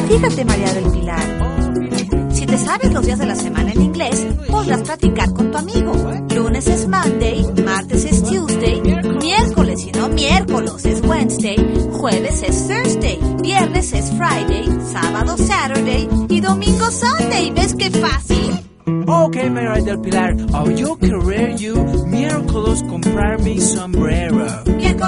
Fíjate, María del Pilar, si te sabes los días de la semana en inglés, podrás practicar con tu amigo. Lunes es Monday, martes es Tuesday, miércoles y no miércoles es Wednesday, jueves es Thursday, viernes es Friday, sábado Saturday y domingo Sunday. ¿Ves qué fácil? Okay, María del Pilar, yo querer you miércoles comprar mi sombrero. Miércoles